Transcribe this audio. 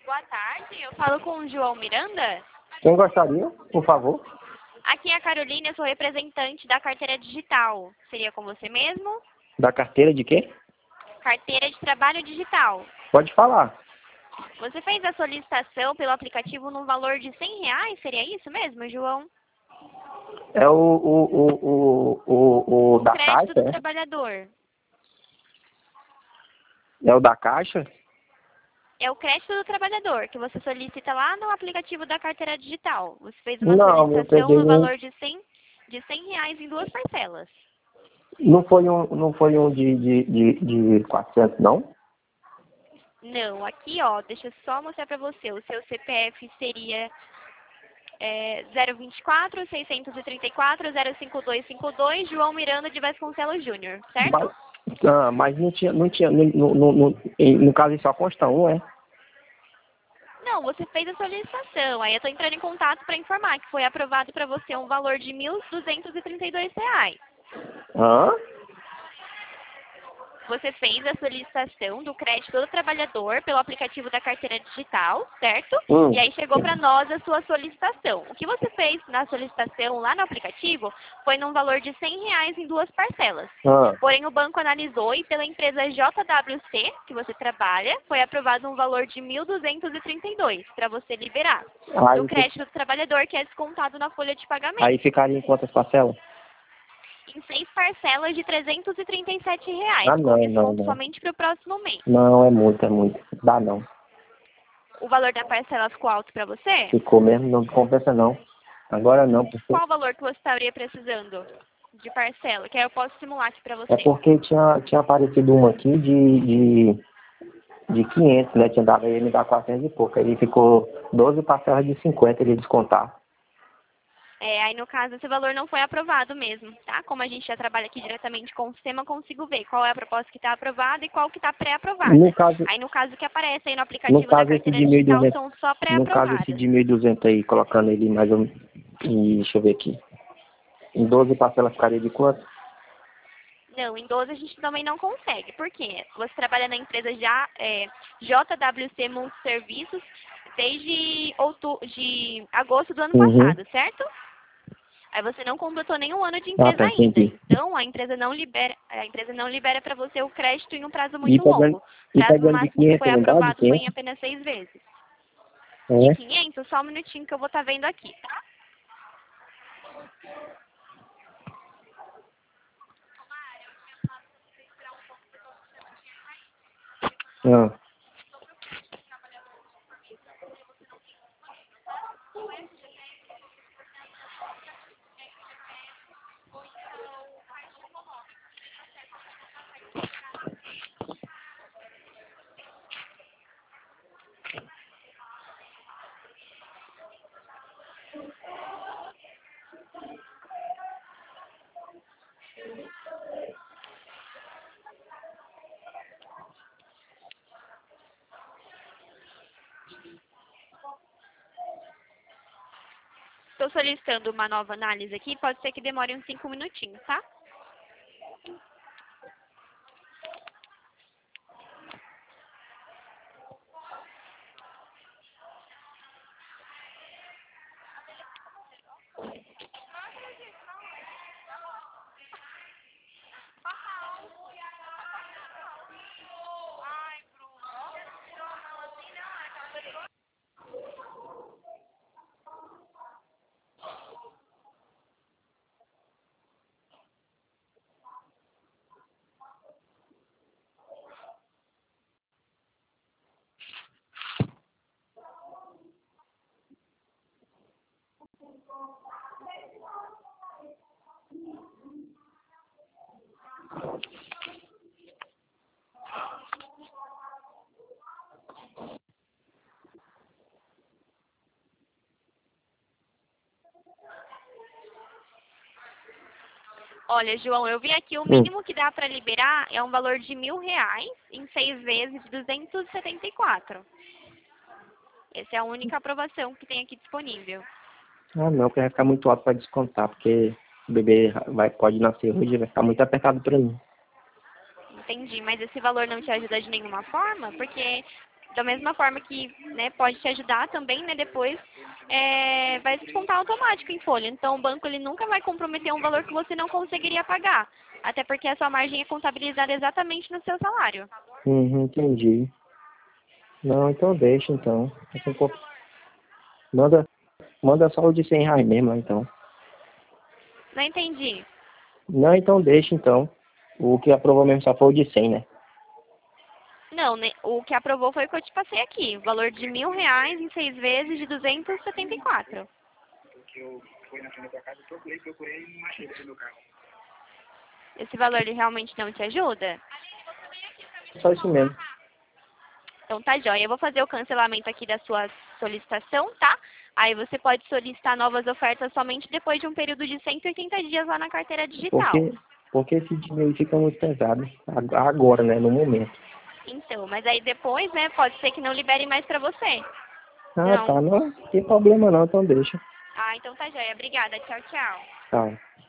Boa tarde, eu falo com o João Miranda. Quem gostaria, por favor? Aqui é a Carolina, eu sou representante da carteira digital. Seria com você mesmo? Da carteira de quê? Carteira de trabalho digital. Pode falar. Você fez a solicitação pelo aplicativo no valor de R$ 100, seria isso mesmo, João? É o da Crédito Caixa, do é? trabalhador. É o da Caixa? É o crédito do trabalhador, que você solicita lá no aplicativo da carteira digital. Você fez uma Não, eu solicitação peguei no um. valor de R$ 100 em duas parcelas. Não foi um de 400, não? Não, aqui ó, deixa eu só mostrar pra você. O seu CPF seria 024-634-05252, João Miranda de Vasconcelos Júnior, certo? Mas não tinha, no caso só consta um, é? Não, você fez a solicitação. Aí eu tô entrando em contato para informar que foi aprovado para você um valor de R$ 1.232. Hã? Você fez a solicitação do crédito do trabalhador pelo aplicativo da carteira digital, certo? Hum. E aí chegou para nós a sua solicitação. O que você fez na solicitação lá no aplicativo foi num valor de R$ 100 em duas parcelas. Porém, o banco analisou e pela empresa JWC, que você trabalha, foi aprovado um valor de R$ 1.232 para você liberar do crédito do trabalhador, que é descontado na folha de pagamento. Aí ficaria em quantas parcelas? Em 6 parcelas de R$ 337, Ah, com não, desconto não. somente para o próximo mês. Não, é muito. Dá não. O valor da parcela ficou alto para você? Ficou mesmo, não compensa não. Agora não, porque... Qual o valor que você estaria precisando de parcela? Que aí eu posso simular aqui para você. É porque tinha aparecido um aqui de 500, né? Tinha dado, ele me dá 400 e pouco. Aí ficou 12 parcelas de 50 ele descontar. Aí no caso esse valor não foi aprovado mesmo, tá? Como a gente já trabalha aqui diretamente com o sistema, eu consigo ver qual é a proposta que está aprovada e qual que está pré-aprovada. Aí no caso que aparece aí no aplicativo da carteira digital são só No caso esse pré-aprovadas. de 1.200 aí, colocando ele mais ou menos... Deixa eu ver aqui. Em 12 parcelas ficaria de quanto? Não, em 12 a gente também não consegue. Por quê? Você trabalha na empresa já JWC Multiserviços desde de agosto do ano passado, certo? Aí você não completou nenhum ano de empresa ainda. Então a empresa não libera para você o crédito em um prazo muito longo. O prazo máximo que foi aprovado foi em apenas 6 vezes. De 500, só um minutinho que eu vou estar vendo aqui, tá? Estou solicitando uma nova análise aqui, pode ser que demore uns 5 minutinhos, tá? Olha, João, eu vi aqui, o mínimo que dá para liberar é um valor de R$ 1.000 em 6 vezes de 274. Essa é a única aprovação que tem aqui disponível. Ah, não, porque vai ficar muito alto para descontar, porque o bebê pode nascer hoje e vai ficar muito apertado para mim. Entendi, mas esse valor não te ajuda de nenhuma forma? Porque da mesma forma que, né, pode te ajudar também, né, depois vai descontar automático em folha. Então, o banco ele nunca vai comprometer um valor que você não conseguiria pagar. Até porque a sua margem é contabilizada exatamente no seu salário. Entendi. Não, então deixa, então. Assim, pô, Manda, manda só o de R$ 100 mesmo, então. Não entendi. Não, então deixa, então. O que aprovou mesmo só foi o de 100, né? Não, né, o que aprovou foi o que eu te passei aqui. O valor de R$ 1.000 em 6 vezes de 274. Esse valor ele realmente não te ajuda? Só isso mesmo. Então tá jóia. Eu vou fazer o cancelamento aqui da sua solicitação, tá? Aí você pode solicitar novas ofertas somente depois de um período de 180 dias lá na carteira digital. Porque esse dinheiro fica muito pesado. Agora, né? No momento. Então, mas aí depois, né, pode ser que não libere mais pra você. Ah, Não. tá. Não tem problema não, então deixa. Ah, então tá jóia. Obrigada. Tchau, tchau. Tá.